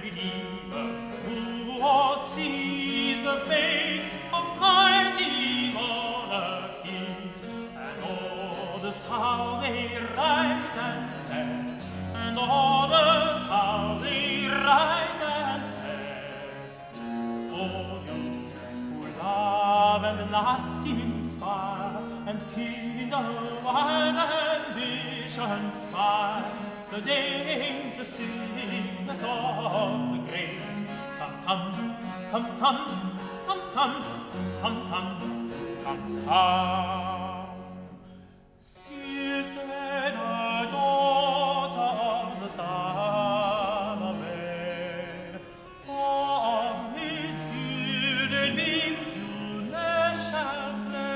Redeemer, who o'ersees the fates of mighty monarchies, and orders how they rise and set, and orders how they rise and set. O you who love and last inspire, and kindle wild ambition's fire, the danger sickness of the great. Come, come, come, come, come, come, come, come, come. Circe, the daughter of the son of man, on his gilded beams you ne'er shall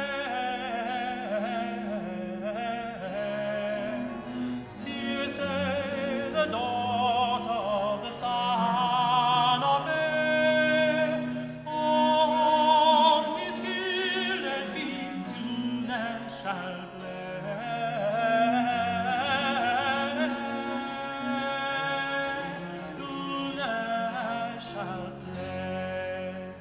play. Circe, the daughter of the son of man, on his gilded beams you ne'er shall play. You ne'er shall play.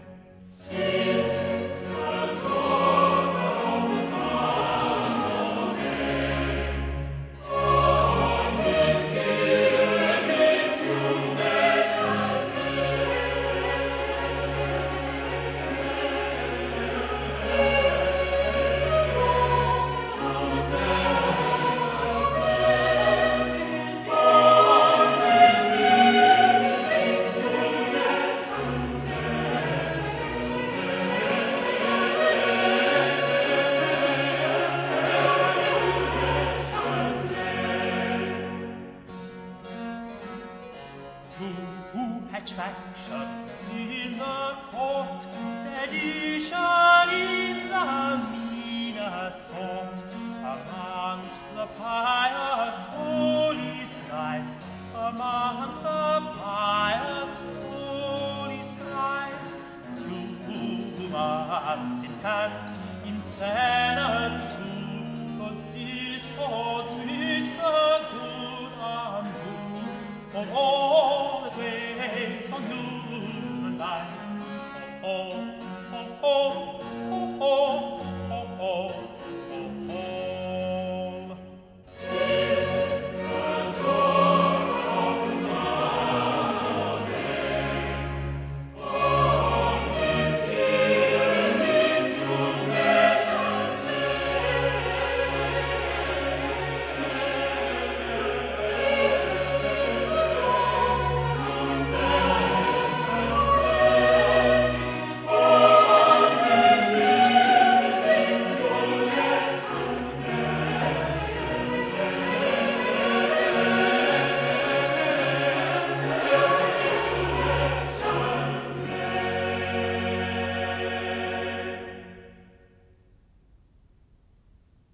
Who hatch factions in the court, sedition in the meaner sort, amongst the pious holy strife, amongst the pious holy strife. 2 months in camps, in senates too, 'twas discords